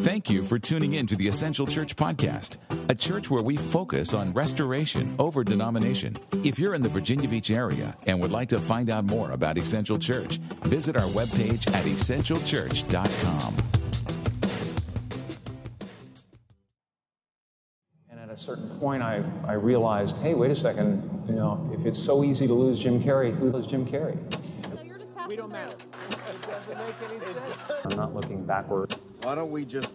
Thank you for tuning in to the Essential Church Podcast, a church where we focus on restoration over denomination. If you're in the Virginia Beach area and would like to find out more about Essential Church, visit our webpage at essentialchurch.com. And at a certain point, I realized, hey, wait a second, if it's so easy to lose Jim Carrey, who is Jim Carrey? So you're just passing we don't through. Matter. It doesn't make any sense. I'm not looking backward. Why don't we just...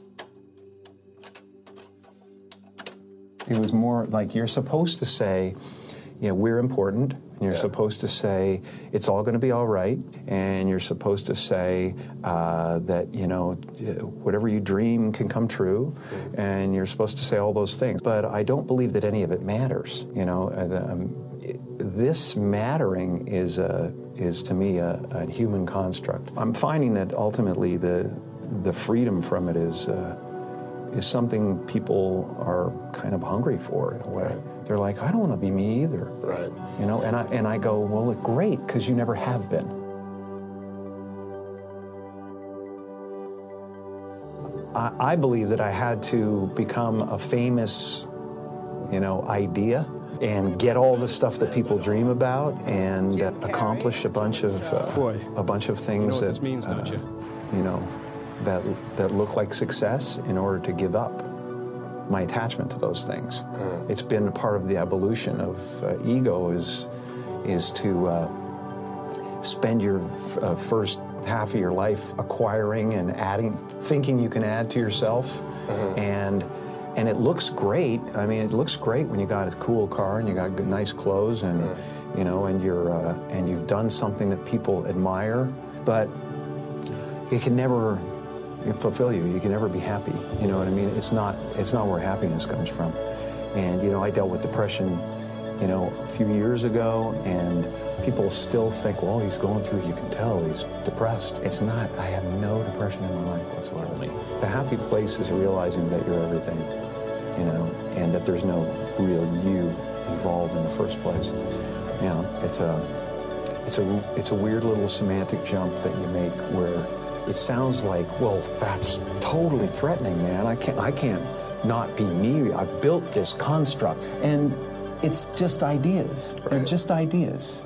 It was more like you're supposed to say, we're important, and you're supposed to say it's all going to be all right, and you're supposed to say that, whatever you dream can come true, and you're supposed to say all those things. But I don't believe that any of it matters, This mattering is to me a human construct. I'm finding that ultimately the freedom from it is something people are kind of hungry for in a way. Right. They're like, I don't want to be me either. Right. And I go, well, great, because you never have been. I believe that I had to become a famous, idea and get all the stuff that people dream about and accomplish a bunch of things you know what this means, don't you? That look like success in order to give up my attachment to those things. It's been a part of the evolution of ego is to spend your first half of your life acquiring and adding, thinking you can add to yourself, and it looks great. I mean, it looks great when you got a cool car and you got good, nice clothes and and you've done something that people admire, but it can never fulfill you. You can never be happy. You know what I mean? It's not where happiness comes from. And I dealt with depression, a few years ago, and people still think, well, he's going through. You can tell he's depressed. It's not. I have no depression in my life whatsoever. The happy place is realizing that you're everything, and that there's no real you involved in the first place. It's a weird little semantic jump that you make where it sounds like, well, that's totally threatening, man. I can't not be me. I've built this construct. And it's just ideas. Right. They're just ideas,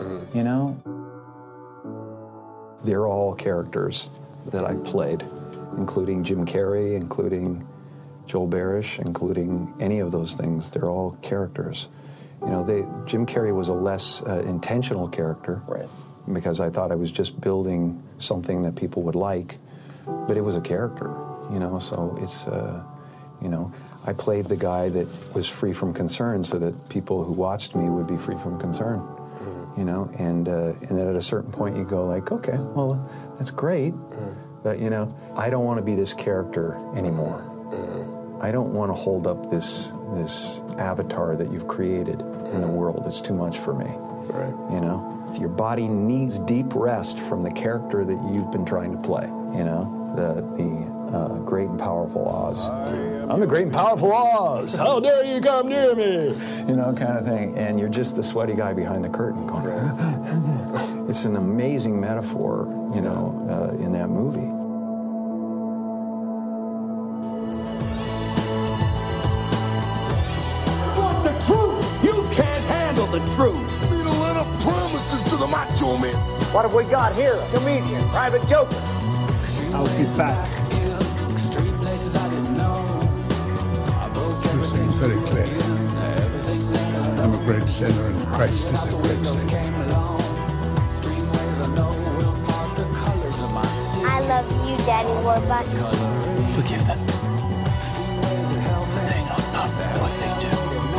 They're all characters that I played, including Jim Carrey, including Joel Barish, including any of those things. They're all characters. Jim Carrey was a less intentional character. Right. Because I thought I was just building something that people would like, but it was a character, so it's, I played the guy that was free from concern so that people who watched me would be free from concern, and then at a certain point you go like, okay, well, that's great, but, I don't want to be this character anymore. I don't want to hold up this avatar that you've created in the world. It's too much for me. Right. Your body needs deep rest from the character that you've been trying to play. The great and powerful Oz. I'm the great and powerful Oz. How dare you come near me? Kind of thing. And you're just the sweaty guy behind the curtain going. It's an amazing metaphor, in that movie. Want the truth? You can't handle the truth. Promises to the macho man. What have we got here? A comedian, private joker. I'll be back. It seems very clear. I'm a great sinner and Christ is a great savior. I love you, Daddy Warbucks. Forgive them, for they know not what they do.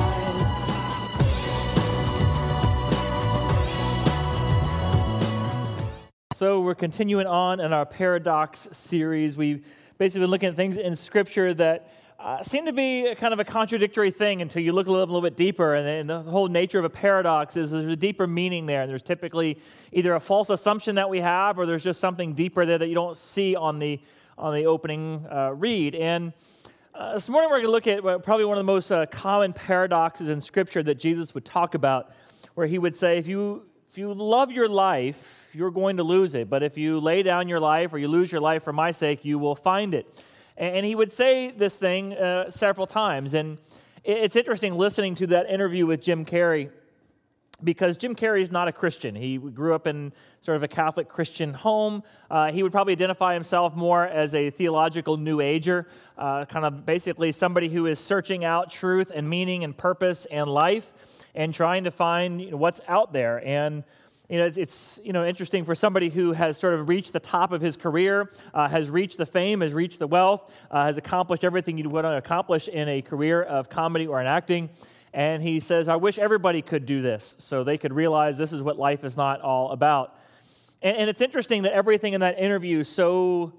So we're continuing on in our Paradox series. We've basically been looking at things in Scripture that seem to be a kind of a contradictory thing until you look a little bit deeper. And the whole nature of a paradox is there's a deeper meaning there. And there's typically either a false assumption that we have, or there's just something deeper there that you don't see on the opening read. And this morning we're going to look at probably one of the most common paradoxes in Scripture that Jesus would talk about, where he would say, if you love your life, you're going to lose it. But if you lay down your life or you lose your life for my sake, you will find it. And he would say this thing several times. And it's interesting listening to that interview with Jim Carrey, because Jim Carrey is not a Christian. He grew up in sort of a Catholic Christian home. He would probably identify himself more as a theological New Ager, kind of basically somebody who is searching out truth and meaning and purpose and life and trying to find what's out there. And it's interesting for somebody who has sort of reached the top of his career, has reached the fame, has reached the wealth, has accomplished everything you'd want to accomplish in a career of comedy or in acting. And he says, I wish everybody could do this so they could realize this is what life is not all about. And it's interesting that everything in that interview so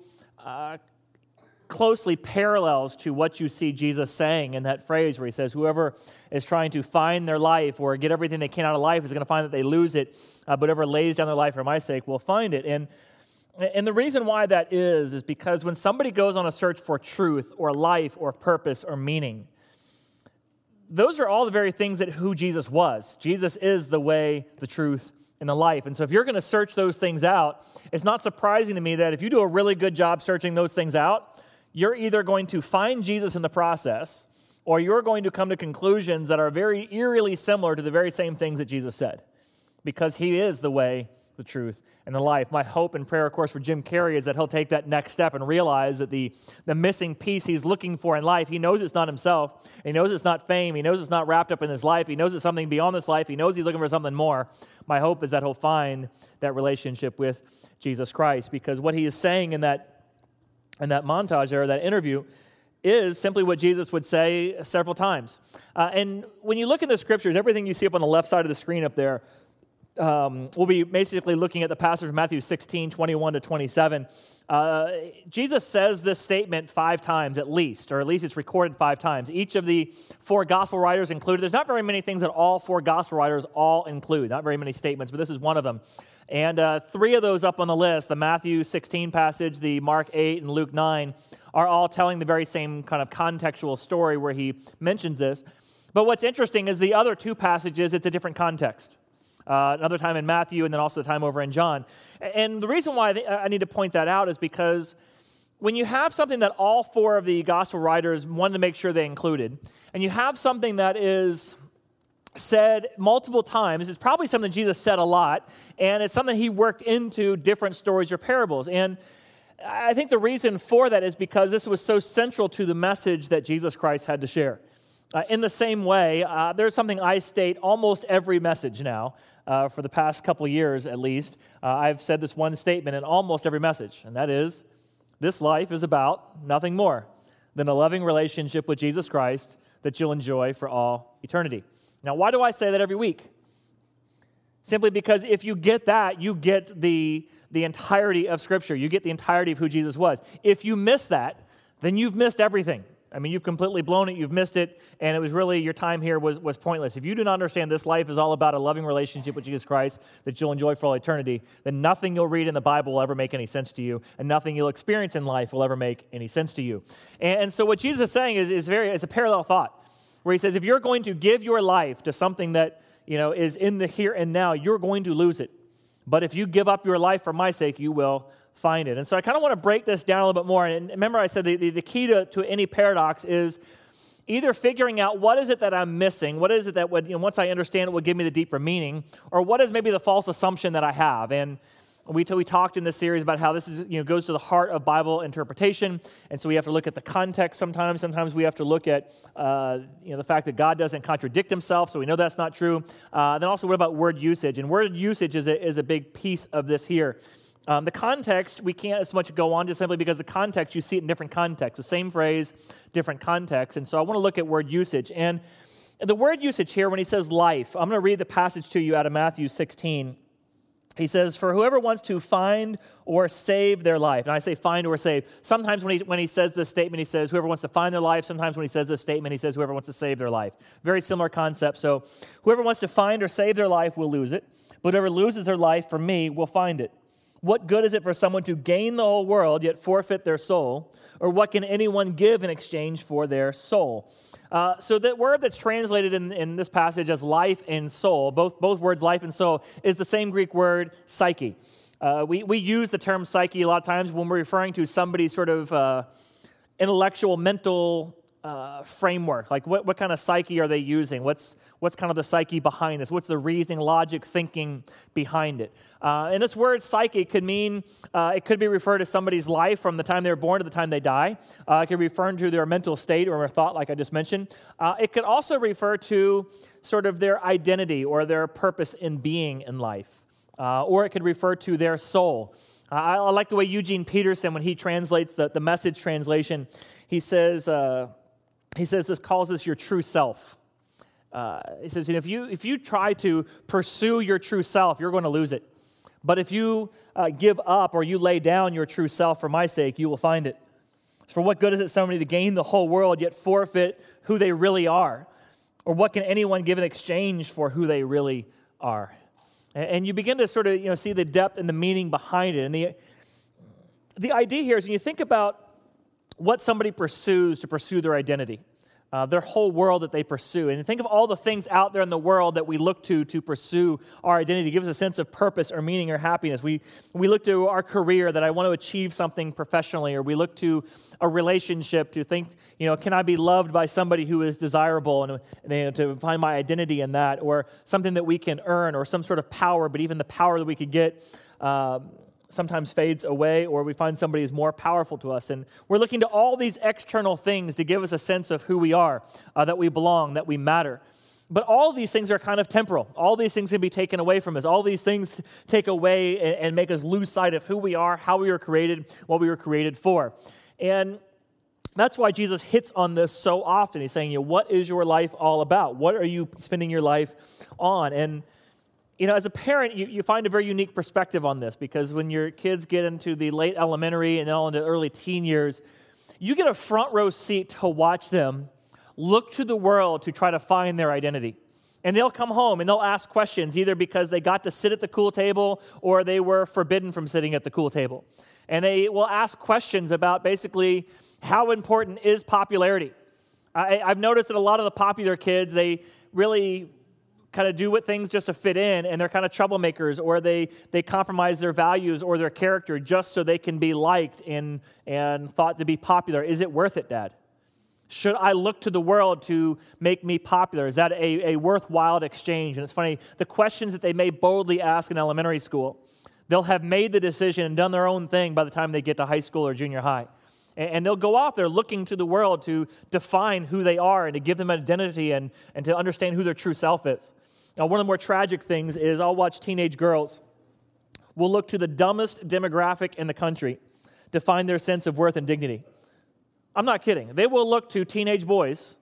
closely parallels to what you see Jesus saying in that phrase where he says, whoever is trying to find their life or get everything they can out of life is going to find that they lose it, but whoever lays down their life for my sake will find it. And the reason why that is because when somebody goes on a search for truth or life or purpose or meaning, those are all the very things that who Jesus was. Jesus is the way, the truth, and the life. And so if you're going to search those things out, it's not surprising to me that if you do a really good job searching those things out, you're either going to find Jesus in the process, or you're going to come to conclusions that are very eerily similar to the very same things that Jesus said, because he is the way, the truth, and the life. My hope and prayer, of course, for Jim Carrey is that he'll take that next step and realize that the missing piece he's looking for in life, he knows it's not himself. He knows it's not fame. He knows it's not wrapped up in his life. He knows it's something beyond this life. He knows he's looking for something more. My hope is that he'll find that relationship with Jesus Christ, because what he is saying in that montage or that interview is simply what Jesus would say several times. And when you look in the scriptures, everything you see up on the left side of the screen up there, we'll be basically looking at the passage of Matthew 16, 21 to 27. Jesus says this statement 5 times at least, or at least it's recorded 5 times. Each of the 4 gospel writers included. There's not very many things that all 4 gospel writers all include, not very many statements, but this is one of them. And 3 of those up on the list, the Matthew 16 passage, the Mark 8, and Luke 9, are all telling the very same kind of contextual story where he mentions this. But what's interesting is the other 2 passages, it's a different context. Another time in Matthew, and then also the time over in John. And the reason why I need to point that out is because when you have something that all 4 of the gospel writers wanted to make sure they included, and you have something that is said multiple times, it's probably something Jesus said a lot, and it's something he worked into different stories or parables. And I think the reason for that is because this was so central to the message that Jesus Christ had to share. In the same way, there's something I state almost every message now, for the past couple years at least. I've said this one statement in almost every message, and that is, this life is about nothing more than a loving relationship with Jesus Christ that you'll enjoy for all eternity. Now, why do I say that every week? Simply because if you get that, you get the entirety of Scripture. You get the entirety of who Jesus was. If you miss that, then you've missed everything. I mean, you've completely blown it, you've missed it, and it was really, your time here was pointless. If you do not understand this life is all about a loving relationship with Jesus Christ that you'll enjoy for all eternity, then nothing you'll read in the Bible will ever make any sense to you, and nothing you'll experience in life will ever make any sense to you. And so what Jesus is saying is it's a parallel thought, where he says, if you're going to give your life to something that, is in the here and now, you're going to lose it. But if you give up your life for my sake, you will find it. And so I kind of want to break this down a little bit more. And remember, I said the key to any paradox is either figuring out what is it that I'm missing, what is it that would, once I understand it, would give me the deeper meaning, or what is maybe the false assumption that I have. And we talked in this series about how this is goes to the heart of Bible interpretation, and so we have to look at the context sometimes. Sometimes we have to look at the fact that God doesn't contradict himself, so we know that's not true. Then also, what about word usage? And word usage is a big piece of this here. The context, we can't as much go on just simply because the context, you see it in different contexts. The same phrase, different context. And so I want to look at word usage. And the word usage here, when he says life, I'm going to read the passage to you out of Matthew 16. He says, for whoever wants to find or save their life. And I say find or save. Sometimes when he says this statement, he says whoever wants to find their life. Sometimes when he says this statement, he says whoever wants to save their life. Very similar concept. So whoever wants to find or save their life will lose it. But whoever loses their life for me will find it. What good is it for someone to gain the whole world yet forfeit their soul? Or what can anyone give in exchange for their soul? So that word that's translated in this passage as life and soul, both words life and soul, is the same Greek word psyche. We use the term psyche a lot of times when we're referring to somebody's sort of intellectual, mental framework. Like what kind of psyche are they using? What's kind of the psyche behind this? What's the reasoning, logic, thinking behind it? And this word psyche could mean, it could be referred to somebody's life from the time they were born to the time they die. It could refer to their mental state or their thought, like I just mentioned. It could also refer to sort of their identity or their purpose in being in life. Or it could refer to their soul. I like the way Eugene Peterson, when he translates the Message translation, he says this calls this your true self. He says, if you try to pursue your true self, you're going to lose it. But if you give up or you lay down your true self for my sake, you will find it. For what good is it somebody to gain the whole world yet forfeit who they really are? Or what can anyone give in exchange for who they really are? And you begin to sort of see the depth and the meaning behind it. And the idea here is when you think about what somebody pursues to pursue their identity, their whole world that they pursue. And think of all the things out there in the world that we look to pursue our identity, give us a sense of purpose or meaning or happiness. We look to our career, that I want to achieve something professionally, or we look to a relationship to think, can I be loved by somebody who is desirable, and to find my identity in that, or something that we can earn, or some sort of power, but even the power that we could get sometimes fades away, or we find somebody who's more powerful to us. And we're looking to all these external things to give us a sense of who we are, that we belong, that we matter. But all these things are kind of temporal. All these things can be taken away from us. All these things take away and make us lose sight of who we are, how we were created, what we were created for. And that's why Jesus hits on this so often. He's saying, what is your life all about? What are you spending your life on? And as a parent, you find a very unique perspective on this, because when your kids get into the late elementary and all into early teen years, you get a front row seat to watch them look to the world to try to find their identity. And they'll come home and they'll ask questions, either because they got to sit at the cool table or they were forbidden from sitting at the cool table. And they will ask questions about basically how important is popularity. I've noticed that a lot of the popular kids, they really kind of do things just to fit in, and they're kind of troublemakers, or they compromise their values or their character just so they can be liked and thought to be popular. Is it worth it, Dad? Should I look to the world to make me popular? Is that a worthwhile exchange? And it's funny, the questions that they may boldly ask in elementary school, they'll have made the decision and done their own thing by the time they get to high school or junior high. And they'll go off there looking to the world to define who they are and to give them an identity and to understand who their true self is. Now, one of the more tragic things is I'll watch teenage girls will look to the dumbest demographic in the country to find their sense of worth and dignity. I'm not kidding. They will look to teenage boys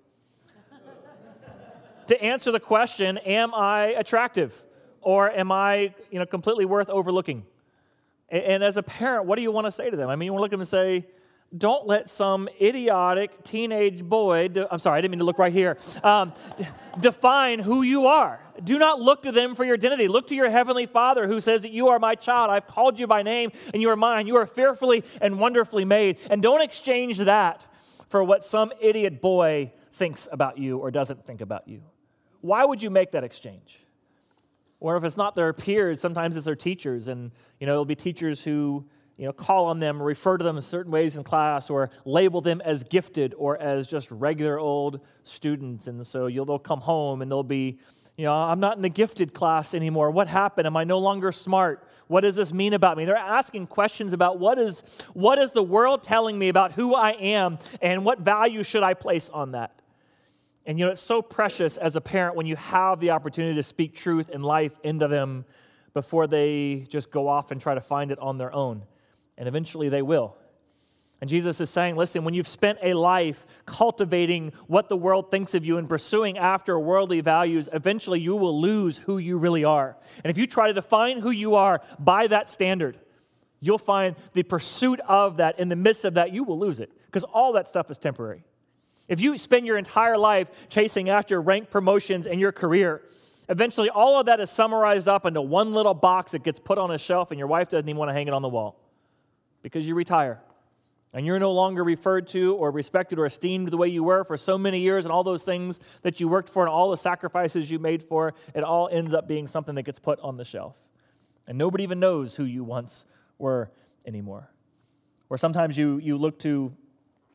to answer the question, am I attractive? Or am I completely worth overlooking? And as a parent, what do you want to say to them? I mean, you want to look at them and say, don't let some idiotic teenage boy, I'm sorry, I didn't mean to look right here, define who you are. Do not look to them for your identity. Look to your heavenly Father who says that you are my child. I've called you by name and you are mine. You are fearfully and wonderfully made. And don't exchange that for what some idiot boy thinks about you or doesn't think about you. Why would you make that exchange? Or if it's not their peers, sometimes it's their teachers. And, it'll be teachers who call on them or refer to them in certain ways in class or label them as gifted or as just regular old students. And so they'll come home and they'll be, I'm not in the gifted class anymore. What happened? Am I no longer smart? What does this mean about me? They're asking questions about what is the world telling me about who I am and what value should I place on that? And it's so precious as a parent when you have the opportunity to speak truth and life into them before they just go off and try to find it on their own. And eventually they will. And Jesus is saying, listen, when you've spent a life cultivating what the world thinks of you and pursuing after worldly values, eventually you will lose who you really are. And if you try to define who you are by that standard, you'll find the pursuit of that, in the midst of that, you will lose it. Because all that stuff is temporary. If you spend your entire life chasing after rank promotions in your career, eventually all of that is summarized up into one little box that gets put on a shelf and your wife doesn't even want to hang it on the wall. Because you retire, and you're no longer referred to or respected or esteemed the way you were for so many years, and all those things that you worked for and all the sacrifices you made for, it all ends up being something that gets put on the shelf. And nobody even knows who you once were anymore. Or sometimes you look to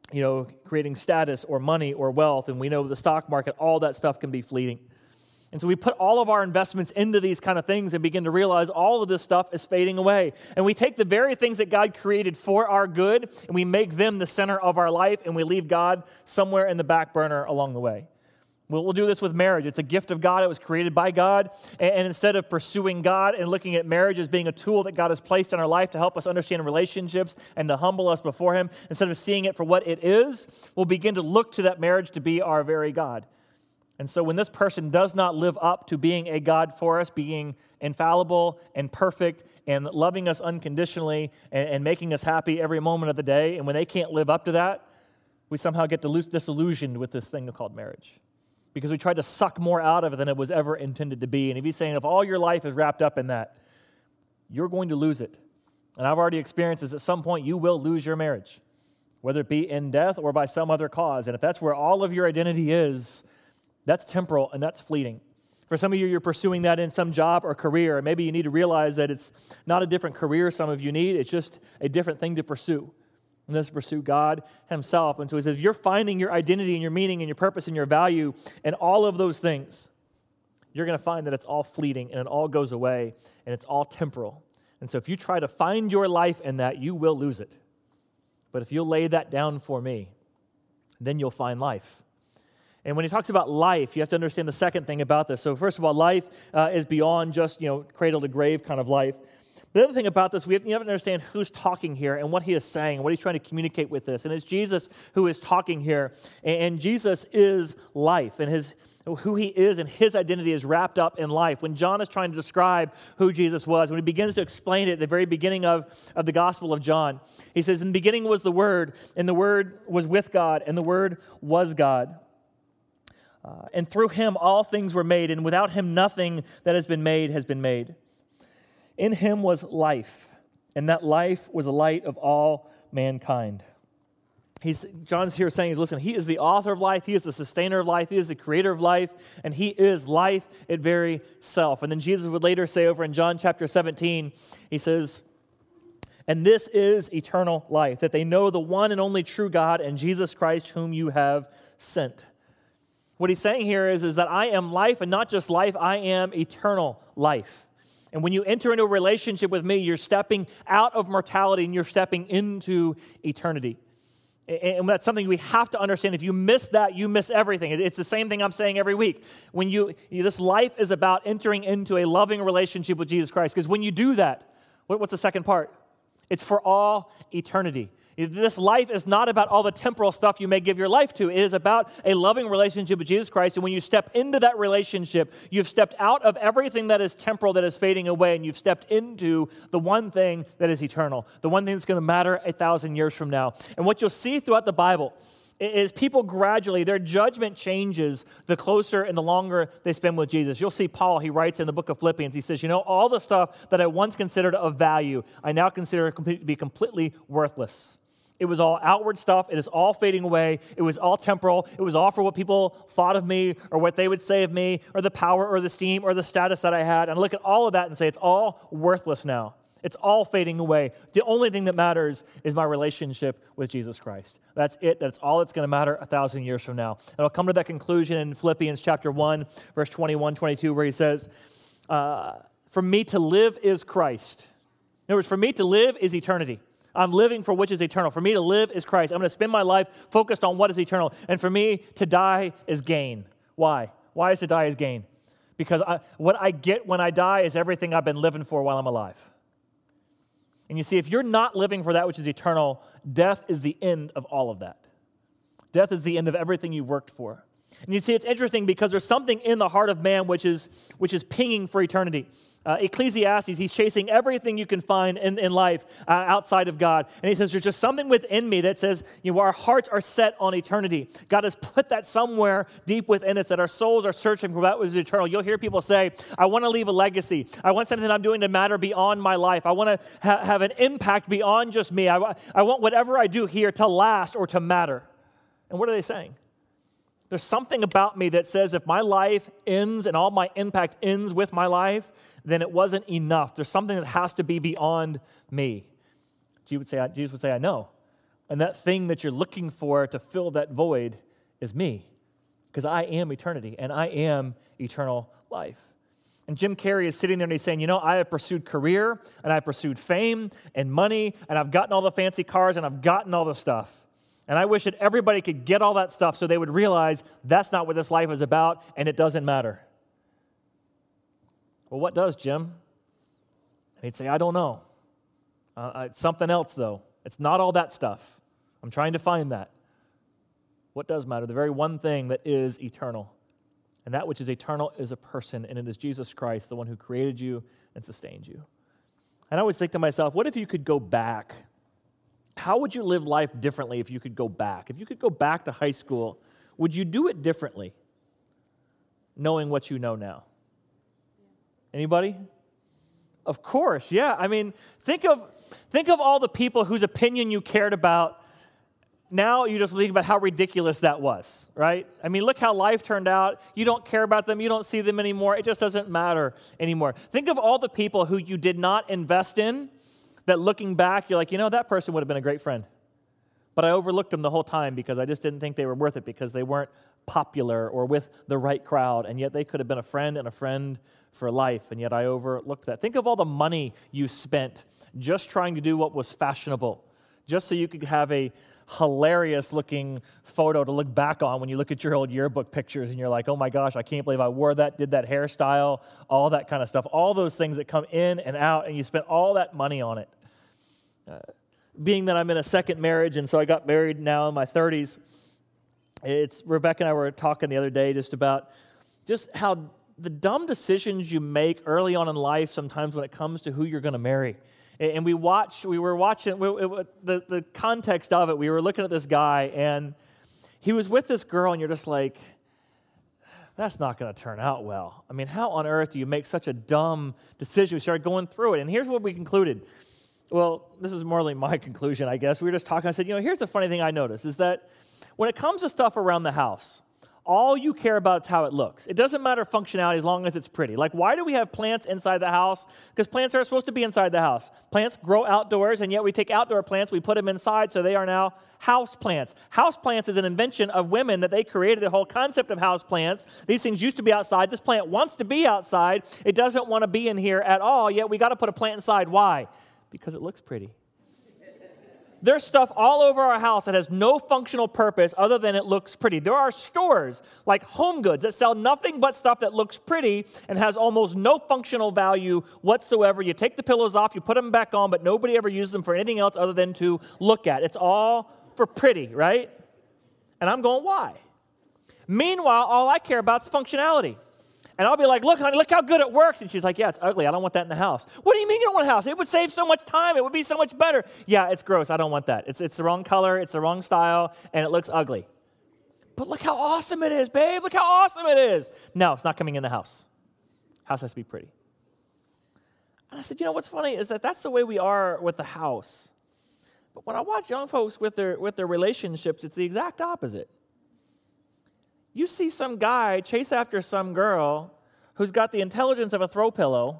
creating status or money or wealth, and we know the stock market, all that stuff can be fleeting. And so we put all of our investments into these kind of things and begin to realize all of this stuff is fading away. And we take the very things that God created for our good, and we make them the center of our life, and we leave God somewhere in the back burner along the way. We'll do this with marriage. It's a gift of God. It was created by God. And instead of pursuing God and looking at marriage as being a tool that God has placed in our life to help us understand relationships and to humble us before Him, instead of seeing it for what it is, we'll begin to look to that marriage to be our very God. And so when this person does not live up to being a God for us, being infallible and perfect and loving us unconditionally and making us happy every moment of the day, and when they can't live up to that, we somehow get disillusioned with this thing called marriage, because we tried to suck more out of it than it was ever intended to be. And if He's saying, if all your life is wrapped up in that, you're going to lose it. And I've already experienced this. At some point, you will lose your marriage, whether it be in death or by some other cause. And if that's where all of your identity is, that's temporal and that's fleeting. For some of you, you're pursuing that in some job or career. And maybe you need to realize that it's not a different career some of you need. It's just a different thing to pursue. And that's to pursue God Himself. And so He says, if you're finding your identity and your meaning and your purpose and your value and all of those things, you're going to find that it's all fleeting and it all goes away and it's all temporal. And so if you try to find your life in that, you will lose it. But if you'll lay that down for me, then you'll find life. And when he talks about life, you have to understand the second thing about this. So first of all, life is beyond just, cradle to grave kind of life. The other thing about this, you have to understand who's talking here and what he is saying, what he's trying to communicate with this. And it's Jesus who is talking here. And Jesus is life, and who he is and his identity is wrapped up in life. When John is trying to describe who Jesus was, when he begins to explain it at the very beginning of the Gospel of John, he says, in the beginning was the Word, and the Word was with God, and the Word was God. And through him all things were made, and without him nothing that has been made has been made. In him was life, and that life was the light of all mankind. John's here saying, listen, he is the author of life, he is the sustainer of life, he is the creator of life, and he is life its very self. And then Jesus would later say over in John chapter 17, he says, and this is eternal life, that they know the one and only true God and Jesus Christ whom you have sent. What he's saying here is that I am life, and not just life, I am eternal life. And when you enter into a relationship with me, you're stepping out of mortality and you're stepping into eternity. And that's something we have to understand. If you miss that, you miss everything. It's the same thing I'm saying every week. When this life is about entering into a loving relationship with Jesus Christ. Because when you do that, what's the second part? It's for all eternity. This life is not about all the temporal stuff you may give your life to. It is about a loving relationship with Jesus Christ. And when you step into that relationship, you've stepped out of everything that is temporal, that is fading away, and you've stepped into the one thing that is eternal, the one thing that's going to matter 1,000 years from now. And what you'll see throughout the Bible is people gradually, their judgment changes the closer and the longer they spend with Jesus. You'll see Paul, he writes in the book of Philippians, he says, all the stuff that I once considered of value, I now consider to be completely worthless. It was all outward stuff. It is all fading away. It was all temporal. It was all for what people thought of me or what they would say of me or the power or the esteem or the status that I had. And I look at all of that and say, it's all worthless now. It's all fading away. The only thing that matters is my relationship with Jesus Christ. That's it. That's all that's going to matter 1,000 years from now. And I'll come to that conclusion in Philippians chapter 1, verse 21, 22, where he says, for me to live is Christ. In other words, for me to live is eternity. I'm living for which is eternal. For me to live is Christ. I'm going to spend my life focused on what is eternal. And for me to die is gain. Why? Why is to die is gain? Because what I get when I die is everything I've been living for while I'm alive. And you see, if you're not living for that which is eternal, death is the end of all of that. Death is the end of everything you've worked for. And you see, it's interesting because there's something in the heart of man which is pinging for eternity. Ecclesiastes, he's chasing everything you can find in life outside of God. And he says, there's just something within me that says, our hearts are set on eternity. God has put that somewhere deep within us, that our souls are searching for that which is eternal. You'll hear people say, I want to leave a legacy. I want something that I'm doing to matter beyond my life. I want to have an impact beyond just me. I want whatever I do here to last or to matter. And what are they saying? There's something about me that says if my life ends and all my impact ends with my life, then it wasn't enough. There's something that has to be beyond me. Jesus would say, I know. And that thing that you're looking for to fill that void is me, because I am eternity, and I am eternal life. And Jim Carrey is sitting there and he's saying, I have pursued career, and I've pursued fame and money, and I've gotten all the fancy cars, and I've gotten all the stuff. And I wish that everybody could get all that stuff so they would realize that's not what this life is about, and it doesn't matter. Well, what does, Jim? And he'd say, I don't know. It's something else, though. It's not all that stuff. I'm trying to find that. What does matter? The very one thing that is eternal. And that which is eternal is a person, and it is Jesus Christ, the one who created you and sustained you. And I always think to myself, what if you could go back? How would you live life differently if you could go back? If you could go back to high school, would you do it differently, knowing what you know now? Anybody? Of course, yeah. I mean, think of all the people whose opinion you cared about. Now you just think about how ridiculous that was, right? I mean, look how life turned out. You don't care about them. You don't see them anymore. It just doesn't matter anymore. Think of all the people who you did not invest in, that looking back, you're like, that person would have been a great friend. But I overlooked them the whole time because I just didn't think they were worth it, because they weren't popular or with the right crowd, and yet they could have been a friend and a friend for life, and yet I overlooked that. Think of all the money you spent just trying to do what was fashionable, just so you could have a hilarious-looking photo to look back on when you look at your old yearbook pictures, and you're like, oh my gosh, I can't believe I wore that, did that hairstyle, all that kind of stuff, all those things that come in and out, and you spent all that money on it. Being that I'm in a second marriage, and so I got married now in my 30s, Rebecca and I were talking the other day just about just how the dumb decisions you make early on in life sometimes when it comes to who you're going to marry. And we were watching the context of it. We were looking at this guy, and he was with this girl, and you're just like, that's not going to turn out well. I mean, how on earth do you make such a dumb decision? We started going through it, and here's what we concluded. Well, this is more like my conclusion, I guess. We were just talking. I said, here's the funny thing I noticed is that when it comes to stuff around the house, all you care about is how it looks. It doesn't matter functionality as long as it's pretty. Like, why do we have plants inside the house? Because plants are supposed to be inside the house. Plants grow outdoors, and yet we take outdoor plants, we put them inside, so they are now house plants. House plants is an invention of women that they created, the whole concept of house plants. These things used to be outside. This plant wants to be outside. It doesn't want to be in here at all, yet we got to put a plant inside. Why? Because it looks pretty. There's stuff all over our house that has no functional purpose other than it looks pretty. There are stores like Home Goods that sell nothing but stuff that looks pretty and has almost no functional value whatsoever. You take the pillows off, you put them back on, but nobody ever uses them for anything else other than to look at. It's all for pretty, right? And I'm going, why? Meanwhile, all I care about is functionality. And I'll be like, look, honey, look how good it works. And she's like, yeah, it's ugly. I don't want that in the house. What do you mean you don't want a house? It would save so much time. It would be so much better. Yeah, it's gross. I don't want that. It's the wrong color. It's the wrong style. And it looks ugly. But look how awesome it is, babe. Look how awesome it is. No, it's not coming in the house. House has to be pretty. And I said, what's funny is that that's the way we are with the house. But when I watch young folks with their relationships, it's the exact opposite. You see some guy chase after some girl who's got the intelligence of a throw pillow,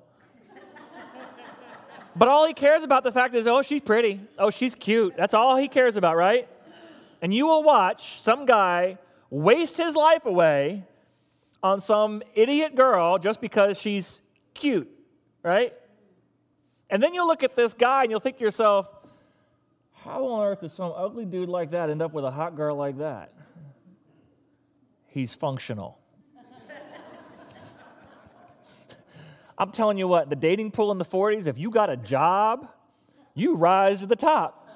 but all he cares about the fact is, oh, she's pretty. Oh, she's cute. That's all he cares about, right? And you will watch some guy waste his life away on some idiot girl just because she's cute, right? And then you'll look at this guy and you'll think to yourself, how on earth does some ugly dude like that end up with a hot girl like that? He's functional. I'm telling you what, the dating pool in the 40s, if you got a job, you rise to the top.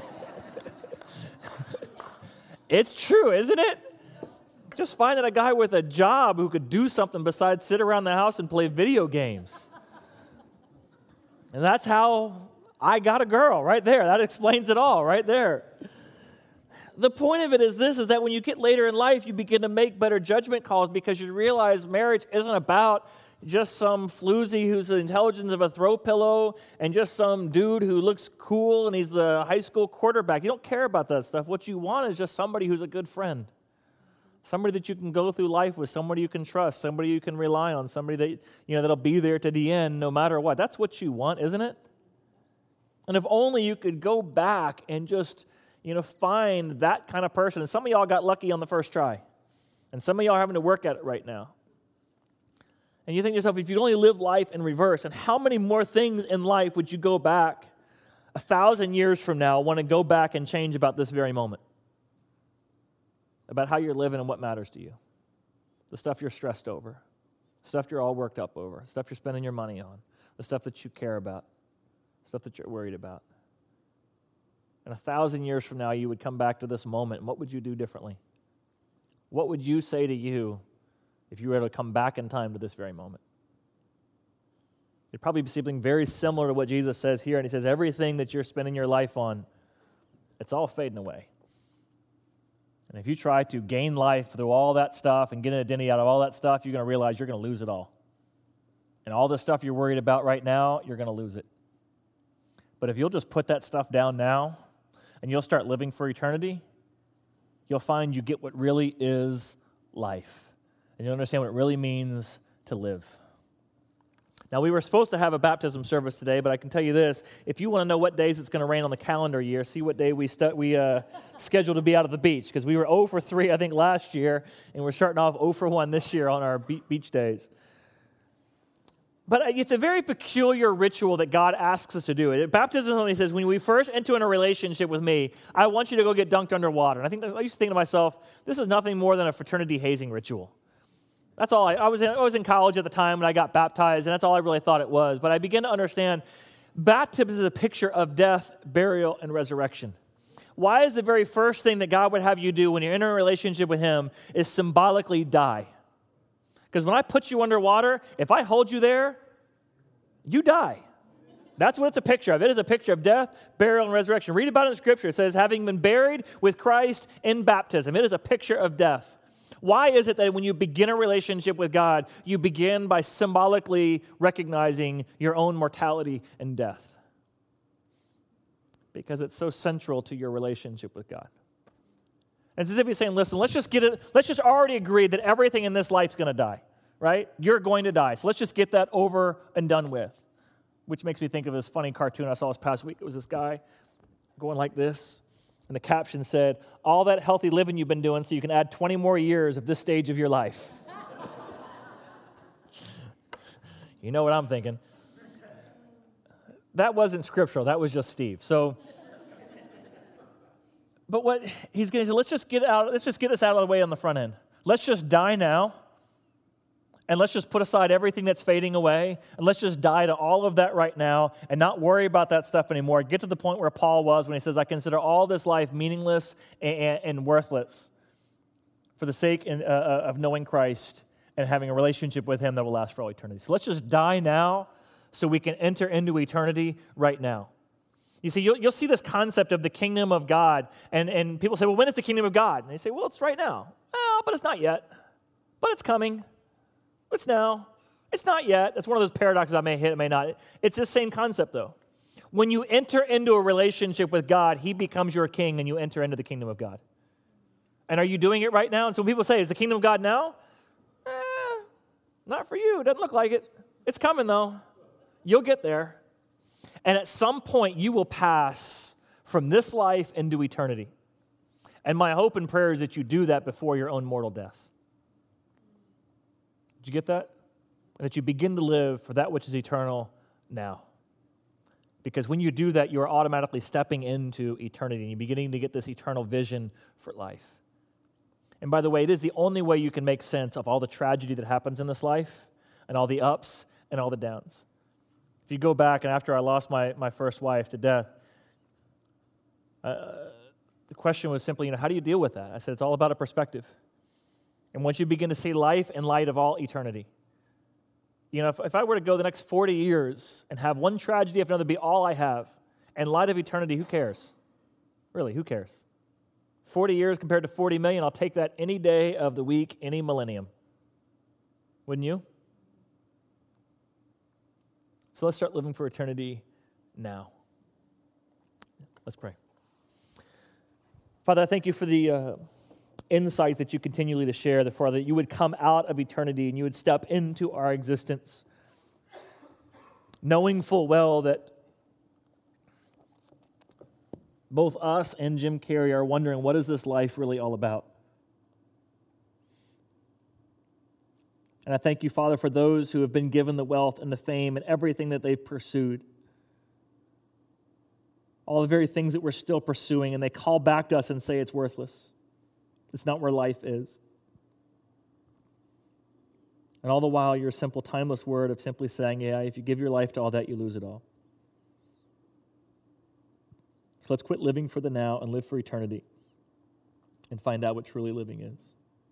It's true, isn't it? Just finding a guy with a job who could do something besides sit around the house and play video games. And that's how I got a girl right there. That explains it all right there. The point of it is this, is that when you get later in life, you begin to make better judgment calls because you realize marriage isn't about just some floozy who's the intelligence of a throw pillow and just some dude who looks cool and he's the high school quarterback. You don't care about that stuff. What you want is just somebody who's a good friend. Somebody that you can go through life with, somebody you can trust, somebody you can rely on, somebody that, that'll be there to the end no matter what. That's what you want, isn't it? And if only you could go back and just find that kind of person. And some of y'all got lucky on the first try. And some of y'all are having to work at it right now. And you think to yourself, if you only live life in reverse, and how many more things in life would you go back 1,000 years from now, want to go back and change about this very moment? About how you're living and what matters to you. The stuff you're stressed over. The stuff you're all worked up over. The stuff you're spending your money on. The stuff that you care about. The stuff that you're worried about. And 1,000 years from now, you would come back to this moment, and what would you do differently? What would you say to you if you were able to come back in time to this very moment? It'd probably be something very similar to what Jesus says here, and he says, everything that you're spending your life on, it's all fading away. And if you try to gain life through all that stuff and get an identity out of all that stuff, you're going to realize you're going to lose it all. And all the stuff you're worried about right now, you're going to lose it. But if you'll just put that stuff down now, and you'll start living for eternity, you'll find you get what really is life. And you'll understand what it really means to live. Now, we were supposed to have a baptism service today, but I can tell you this. If you want to know what days it's going to rain on the calendar year, see what day we scheduled to be out at the beach, because we were 0 for 3, I think, last year, and we're starting off 0 for 1 this year on our beach days. But it's a very peculiar ritual that God asks us to do. At baptism, he says, when we first enter in a relationship with me, I want you to go get dunked underwater. And I used to think to myself, this is nothing more than a fraternity hazing ritual. That's all. I was in college at the time when I got baptized, and that's all I really thought it was. But I began to understand baptism is a picture of death, burial, and resurrection. Why is the very first thing that God would have you do when you're in a relationship with him is symbolically die? Because when I put you underwater, if I hold you there, you die. That's what it's a picture of. It is a picture of death, burial, and resurrection. Read about it in Scripture. It says, having been buried with Christ in baptism. It is a picture of death. Why is it that when you begin a relationship with God, you begin by symbolically recognizing your own mortality and death? Because it's so central to your relationship with God. And it's as if he's saying, listen, let's just already agree that everything in this life's going to die, right? You're going to die. So let's just get that over and done with. Which makes me think of this funny cartoon I saw this past week. It was this guy going like this. And the caption said, all that healthy living you've been doing so you can add 20 more years of this stage of your life. You know what I'm thinking. That wasn't scriptural. That was just Steve. But what he's going to say, let's just get this out of the way on the front end. Let's just die now. And let's just put aside everything that's fading away, and let's just die to all of that right now and not worry about that stuff anymore. Get to the point where Paul was when he says, I consider all this life meaningless and worthless for the sake of knowing Christ and having a relationship with him that will last for all eternity. So let's just die now so we can enter into eternity right now. You see, you'll see this concept of the kingdom of God, and people say, well, when is the kingdom of God? And they say, well, it's right now. Well, but it's not yet. But it's coming. It's now. It's not yet. That's one of those paradoxes I may hit, it may not. It's the same concept, though. When you enter into a relationship with God, he becomes your king, and you enter into the kingdom of God. And are you doing it right now? And so people say, is the kingdom of God now? Not for you. It doesn't look like it. It's coming, though. You'll get there. And at some point, you will pass from this life into eternity. And my hope and prayer is that you do that before your own mortal death. Did you get that? And that you begin to live for that which is eternal now. Because when you do that, you are automatically stepping into eternity, and you're beginning to get this eternal vision for life. And by the way, it is the only way you can make sense of all the tragedy that happens in this life, and all the ups and all the downs. If you go back, and after I lost my first wife to death, the question was simply, how do you deal with that? I said, it's all about a perspective. And once you begin to see life in light of all eternity, if I were to go the next 40 years and have one tragedy after another be all I have, in light of eternity, who cares? Really, who cares? 40 years compared to 40 million, I'll take that any day of the week, any millennium. Wouldn't you? So let's start living for eternity now. Let's pray. Father, I thank you for the insight that you continually to share, that you would come out of eternity and you would step into our existence, knowing full well that both us and Jim Carrey are wondering, what is this life really all about? And I thank you, Father, for those who have been given the wealth and the fame and everything that they've pursued. All the very things that we're still pursuing, and they call back to us and say it's worthless. It's not where life is. And all the while, your simple, timeless word of simply saying, yeah, if you give your life to all that, you lose it all. So let's quit living for the now and live for eternity and find out what truly living is.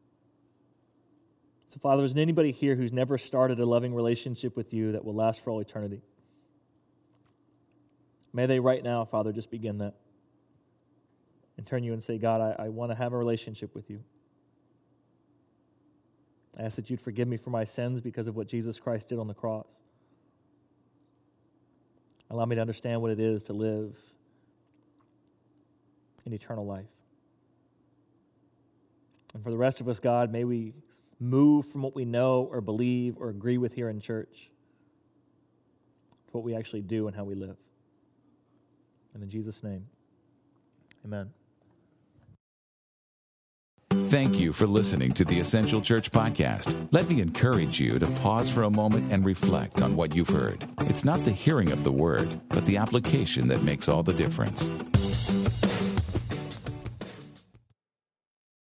So, Father, is there anybody here who's never started a loving relationship with you that will last for all eternity? May they right now, Father, just begin that and turn you and say, God, I want to have a relationship with you. I ask that you'd forgive me for my sins because of what Jesus Christ did on the cross. Allow me to understand what it is to live in eternal life. And for the rest of us, God, may we move from what we know or believe or agree with here in church to what we actually do and how we live. And in Jesus' name, amen. Thank you for listening to the Essential Church Podcast. Let me encourage you to pause for a moment and reflect on what you've heard. It's not the hearing of the word, but the application that makes all the difference.